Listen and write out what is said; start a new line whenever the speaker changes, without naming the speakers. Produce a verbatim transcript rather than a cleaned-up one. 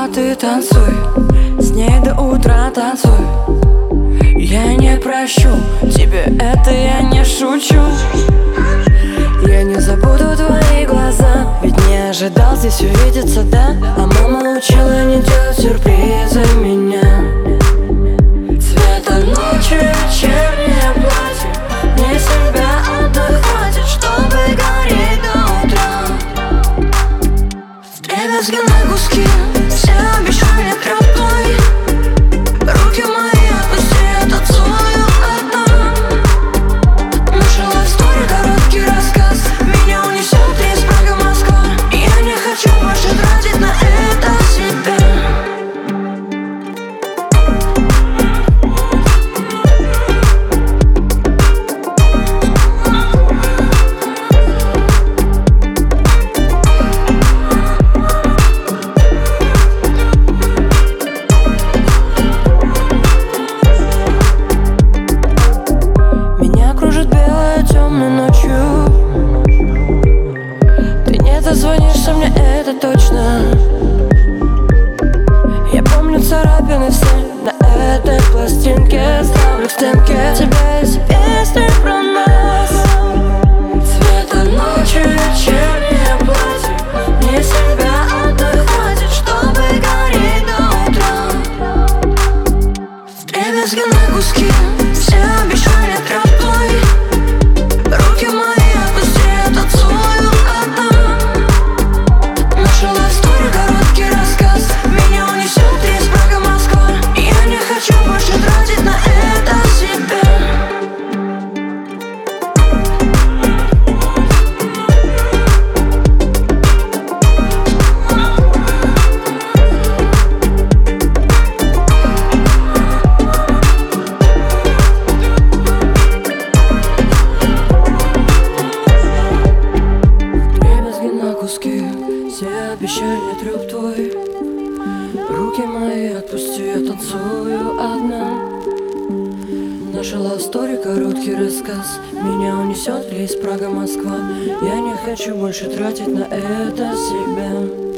ты танцуй, с ней до утра танцуй. Я не прощу тебе, это я не шучу. Я не забуду твои глаза, ведь не ожидал здесь увидеться, да? А мама учила не делать сюрпризы меня. Цвета ночи, вечернее платье, мне себя одной хватит, чтобы гореть до утра. Вдребезги на куски, все обещания тряпкой. Руки мои отпусти, я танцую одна. Наша лайф-стори, короткий рассказ, меня унесет рейс Прага-Москва. Я не хочу больше тратить на это себя. Дозвонишься мне, это точно. Я помню царапины все на этой пластинке. Ставлю в стенке тебя из песни про нас. Цвета ночи, вечернее платье, мне себя одной хватит, чтобы гореть до утра. Вдребезги на куски, все обещания тряпкой. Руки мои отпусти, я танцую одна. Наша лайф-стори, короткий рассказ, меня унесет рейс Прага-Москва. Я не хочу больше тратить на это себя. Все обещания трёп твой. Руки мои отпусти, я танцую одна. Наша лав-стори, короткий рассказ, меня унесет рейс Прага-Москва. Я не хочу больше тратить на это себя.